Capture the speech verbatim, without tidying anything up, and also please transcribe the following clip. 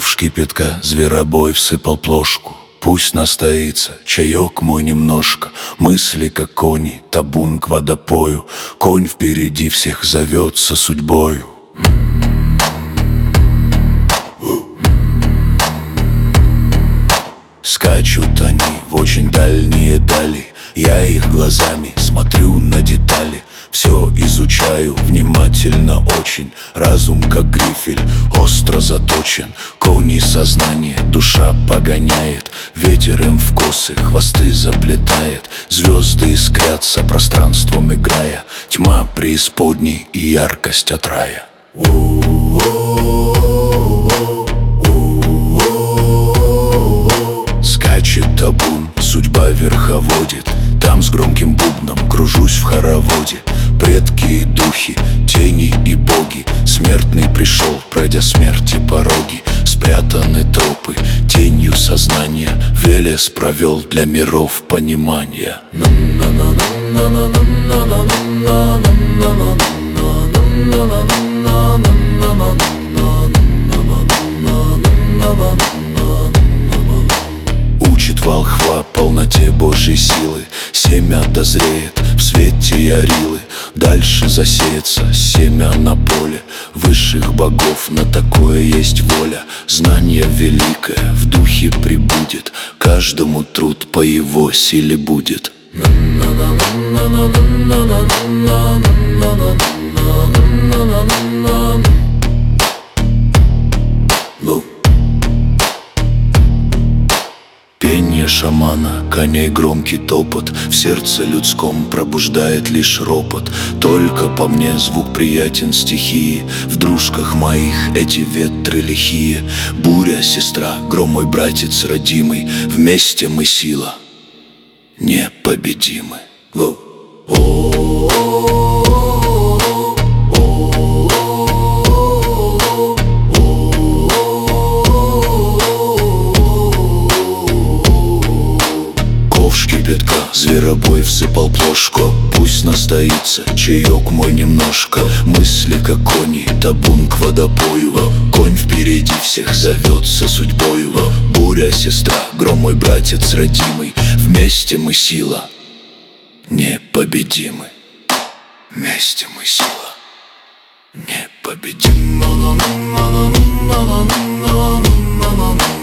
Ковш кипятка зверобой всыпал плошку. Пусть настоится чаек мой немножко. Мысли, как кони, табун к водопою. Конь впереди всех зовется судьбою. Скачут они в очень дальние дали. Я их глазами смотрю на детали. Все изучаю внимательно очень. Разум, как грифель, остро заточен. Кони сознание, душа погоняет. Ветер им в косы, хвосты заплетает. Звезды искрятся, пространством играя. Тьма преисподней и яркость от рая. Скачет табун, судьба верховодит. Там с громким бубном кружусь в хороводе. Предки и духи, тени и боги. Смертный пришел, пройдя смерти пороги. Спрятаны тропы, тенью сознания. Велес провел для миров понимания. Учит волхва полноте Божьей силы. Семя дозреет в свете Ярилы. Дальше засеется семя на поле высших богов. На такое есть воля. Знание великое в духе прибудет. Каждому труд по его силе будет. Пение шамана, коней громкий топот. В сердце людском пробуждает лишь ропот. Только по мне звук приятен стихии. В дружках моих эти ветры лихие. Буря, сестра, гром мой братец родимый. Вместе мы сила, непобедимы. Кипятка зверобой всыпал плошку. Пусть настоится чаек мой немножко. Мысли, как кони, табун к водопою. Конь впереди всех зовется судьбою. Буря, сестра, гром мой братец родимый. Вместе мы сила, непобедимы. Вместе мы сила, непобедимы.